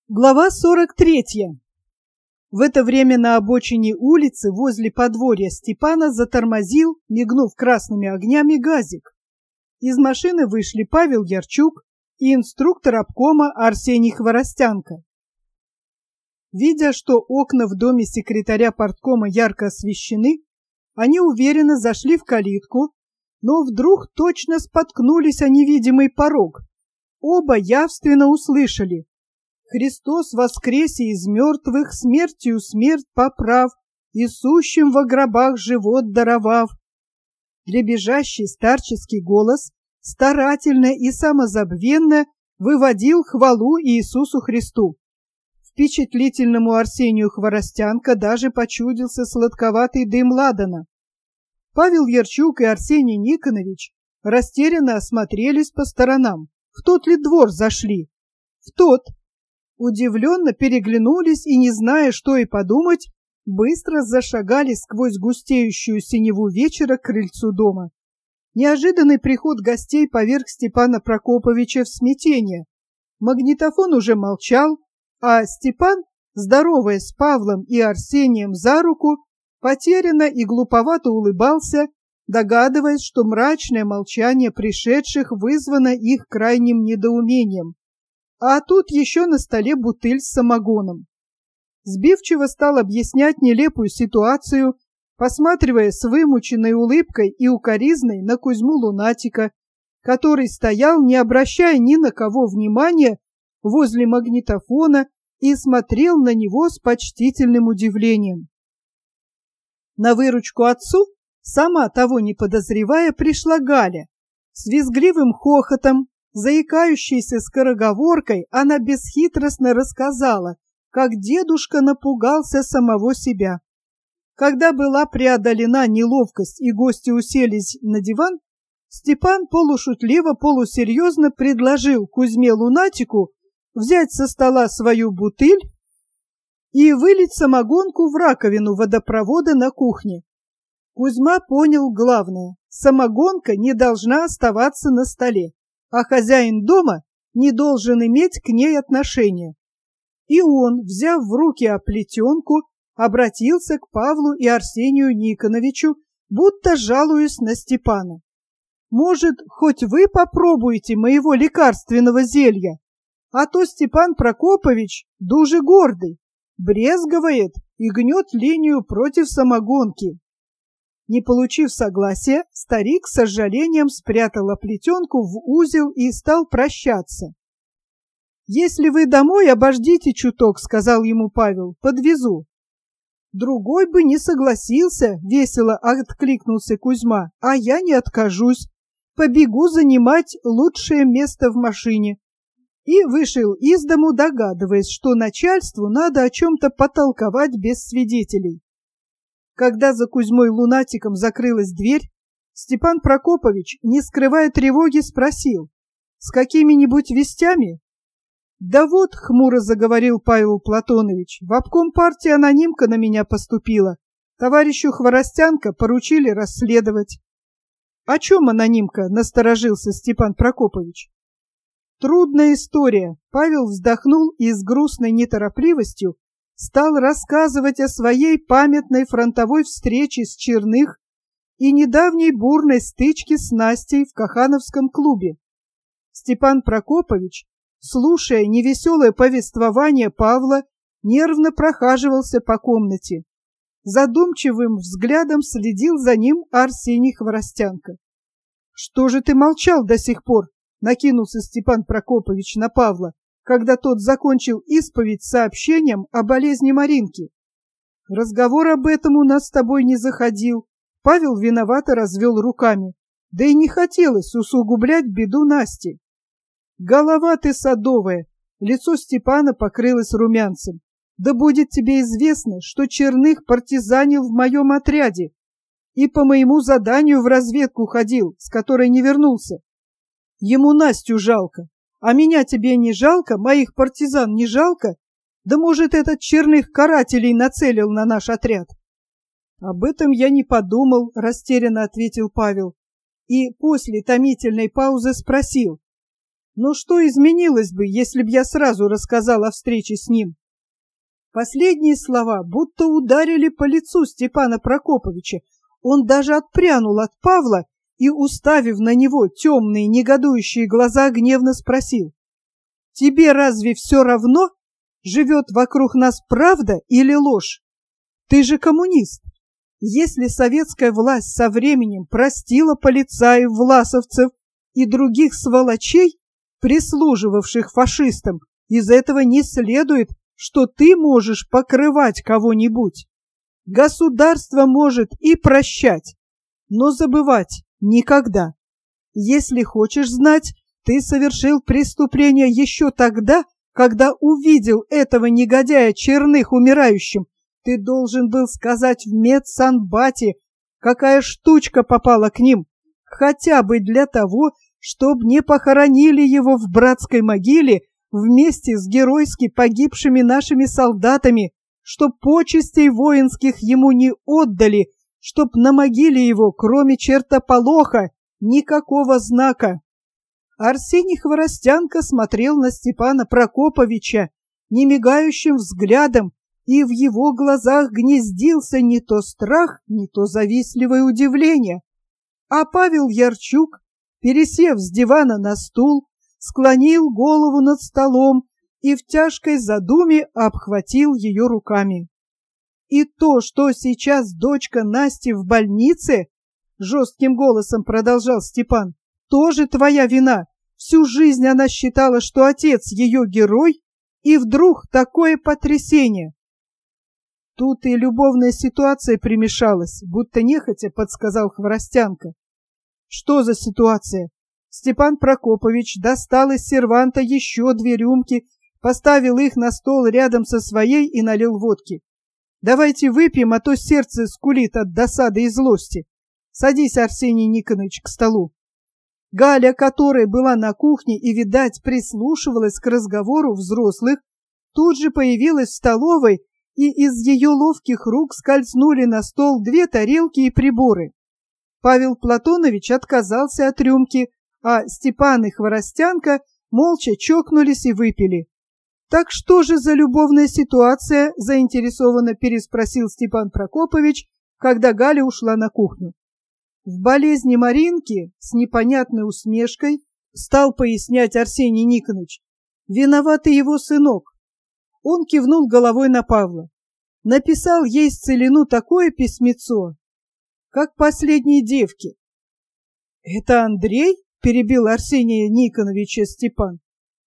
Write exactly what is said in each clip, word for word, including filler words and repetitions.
Глава сорок третья. В это время на обочине улицы возле подворья Степана затормозил, мигнув красными огнями, газик. Из машины вышли Павел Ярчук и инструктор обкома Арсений Хворостянка. Видя, что окна в доме секретаря парткома ярко освещены, они уверенно зашли в калитку, но вдруг точно споткнулись о невидимый порог. Оба явственно услышали: «Христос воскресе из мертвых, смертью смерть поправ, и сущим во гробах живот даровав». Дребезжащий старческий голос старательно и самозабвенно выводил хвалу Иисусу Христу. Впечатлительному Арсению Хворостянка даже почудился сладковатый дым ладана. Павел Ярчук и Арсений Никонович растерянно осмотрелись по сторонам. В тот ли двор зашли? В тот. Удивленно переглянулись и, не зная, что и подумать, быстро зашагали сквозь густеющую синеву вечера к крыльцу дома. Неожиданный приход гостей поверг Степана Прокоповича в смятение. Магнитофон уже молчал, а Степан, здороваясь с Павлом и Арсением за руку, потерянно и глуповато улыбался, догадываясь, что мрачное молчание пришедших вызвано их крайним недоумением. А тут еще на столе бутыль с самогоном. Сбивчиво стал объяснять нелепую ситуацию, посматривая с вымученной улыбкой и укоризной на Кузьму Лунатика, который стоял, не обращая ни на кого внимания, возле магнитофона и смотрел на него с почтительным удивлением. На выручку отцу, сама того не подозревая, пришла Галя. С визгливым хохотом, заикающейся скороговоркой, она бесхитростно рассказала, как дедушка напугался самого себя. Когда была преодолена неловкость и гости уселись на диван, Степан полушутливо, полусерьезно предложил Кузьме Лунатику взять со стола свою бутыль и вылить самогонку в раковину водопровода на кухне. Кузьма понял главное: самогонка не должна оставаться на столе, а хозяин дома не должен иметь к ней отношения. И он, взяв в руки оплетенку, обратился к Павлу и Арсению Никоновичу, будто жалуясь на Степана. «Может, хоть вы попробуете моего лекарственного зелья? А то Степан Прокопович дужи гордый, брезговает и гнет линию против самогонки». Не получив согласия, старик с сожалением спрятал оплетенку в узел и стал прощаться. «Если вы домой, обождите чуток», — сказал ему Павел, — «подвезу». «Другой бы не согласился», — весело откликнулся Кузьма, — «а я не откажусь, побегу занимать лучшее место в машине». И вышел из дому, догадываясь, что начальству надо о чем-то потолковать без свидетелей. Когда за Кузьмой Лунатиком закрылась дверь, Степан Прокопович, не скрывая тревоги, спросил: «С какими-нибудь вестями?» «Да вот», — хмуро заговорил Павел Платонович, — «в обком партии анонимка на меня поступила. Товарищу Хворостянка поручили расследовать». «О чем анонимка?» — насторожился Степан Прокопович. «Трудная история». Павел вздохнул и с грустной неторопливостью стал рассказывать о своей памятной фронтовой встрече с Черных и недавней бурной стычке с Настей в Кахановском клубе. Степан Прокопович, слушая невеселое повествование Павла, нервно прохаживался по комнате. Задумчивым взглядом следил за ним Арсений Хворостянка. «Что же ты молчал до сих пор?» — накинулся Степан Прокопович на Павла, когда тот закончил исповедь сообщением о болезни Маринки. «Разговор об этом у нас с тобой не заходил». Павел виновато развел руками. Да и не хотелось усугублять беду Насти. «Голова ты садовая!» Лицо Степана покрылось румянцем. «Да будет тебе известно, что Черных партизанил в моем отряде и по моему заданию в разведку ходил, с которой не вернулся. Ему Настю жалко. А меня тебе не жалко, моих партизан не жалко? Да может, этот Черных карателей нацелил на наш отряд?» «Об этом я не подумал», — растерянно ответил Павел. И после томительной паузы спросил: Но что изменилось бы, если б я сразу рассказал о встрече с ним? Последние слова будто ударили по лицу Степана Прокоповича. Он даже отпрянул от Павла и, уставив на него темные негодующие глаза, гневно спросил: «Тебе разве все равно, живет вокруг нас правда или ложь? Ты же коммунист. Если советская власть со временем простила полицаев, власовцев и других сволочей, прислуживавших фашистам, из этого не следует, что ты можешь покрывать кого-нибудь. Государство может и прощать, но забывать никогда. Если хочешь знать, ты совершил преступление еще тогда, когда увидел этого негодяя Черных умирающим. Ты должен был сказать в медсанбате, какая штучка попала к ним, хотя бы для того, чтобы не похоронили его в братской могиле вместе с геройски погибшими нашими солдатами, чтоб почестей воинских ему не отдали, чтоб на могиле его, кроме чертополоха, никакого знака». Арсений Хворостянка смотрел на Степана Прокоповича немигающим взглядом, и в его глазах гнездился не то страх, не то завистливое удивление. А Павел Ярчук, пересев с дивана на стул, склонил голову над столом и в тяжкой задуме обхватил ее руками. «И то, что сейчас дочка Насти в больнице, — жестким голосом продолжал Степан, — тоже твоя вина. Всю жизнь она считала, что отец ее герой, и вдруг такое потрясение». Тут и любовная ситуация примешалась, будто нехотя подсказал Хворостянка. «Что за ситуация?» Степан Прокопович достал из серванта еще две рюмки, поставил их на стол рядом со своей и налил водки. «Давайте выпьем, а то сердце скулит от досады и злости. Садись, Арсений Никонович, к столу». Галя, которая была на кухне и, видать, прислушивалась к разговору взрослых, тут же появилась в столовой, и из ее ловких рук скользнули на стол две тарелки и приборы. Павел Платонович отказался от рюмки, а Степан и Хворостянка молча чокнулись и выпили. «Так что же за любовная ситуация?» — заинтересованно переспросил Степан Прокопович, когда Галя ушла на кухню. В болезни Маринки с непонятной усмешкой стал пояснять Арсений Никонович. Виноват и его сынок. Он кивнул головой на Павла. Написал ей с целину такое письмецо, как последние девки. «Это Андрей?» — перебил Арсения Никоновича Степан.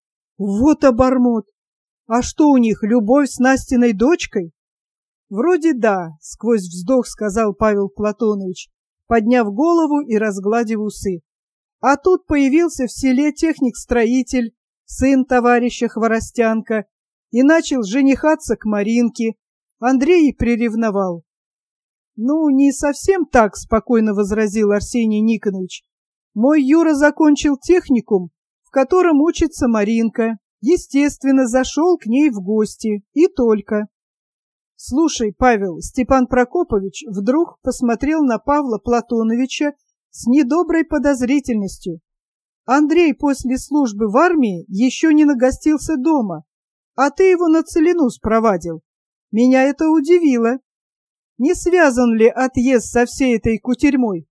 «Вот обормот! А что у них, любовь с Настиной дочкой?» «Вроде да», — сквозь вздох сказал Павел Платонович, подняв голову и разгладив усы. А тут появился в селе техник-строитель, сын товарища Хворостянка, и начал женихаться к Маринке. Андрей приревновал. «Ну, не совсем так», — спокойно возразил Арсений Никонович. «Мой Юра закончил техникум, в котором учится Маринка. Естественно, зашел к ней в гости. И только». «Слушай, Павел», — Степан Прокопович вдруг посмотрел на Павла Платоновича с недоброй подозрительностью. «Андрей после службы в армии еще не нагостился дома, а ты его на целину спровадил. Меня это удивило. Не связан ли отъезд со всей этой кутерьмой?»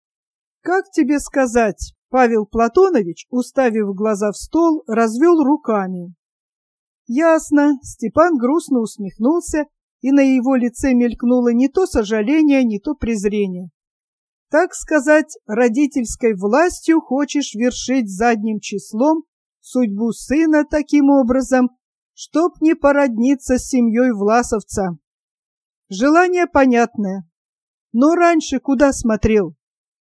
«Как тебе сказать?» — Павел Платонович, уставив глаза в стол, развел руками. «Ясно», — Степан грустно усмехнулся, и на его лице мелькнуло не то сожаление, не то презрение. «Так сказать, родительской властью хочешь вершить задним числом судьбу сына таким образом, чтоб не породниться с семьей власовца. Желание понятное. Но раньше куда смотрел?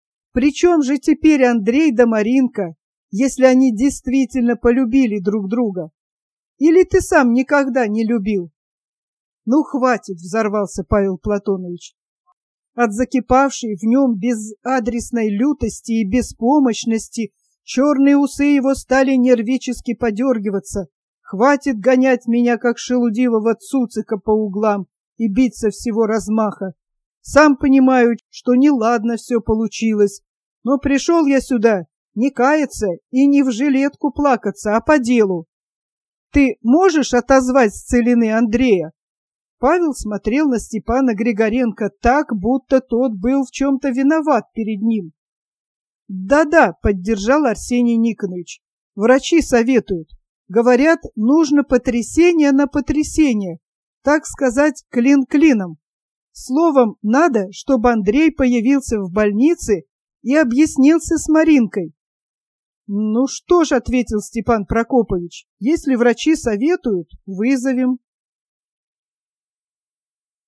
Причем же теперь Андрей да Маринка, если они действительно полюбили друг друга? Или ты сам никогда не любил?» «Ну, хватит», — взорвался Павел Платонович. От закипавшей в нем безадресной лютости и беспомощности черные усы его стали нервически подергиваться. «Хватит гонять меня, как шелудивого цуцика, по углам и бить со всего размаха. Сам понимаю, что неладно все получилось, но пришел я сюда Не каяться и не в жилетку плакаться, а по делу. Ты можешь отозвать с целины Андрея? Павел смотрел на Степана Григоренко так, будто тот был в чем-то виноват перед ним. «Да-да», — поддержал Арсений Никонович, — «врачи советуют. Говорят, нужно потрясение на потрясение, так сказать, клин клином. Словом, надо, чтобы Андрей появился в больнице и объяснился с Маринкой». «Ну что ж», — ответил Степан Прокопович, — «если врачи советуют, вызовем».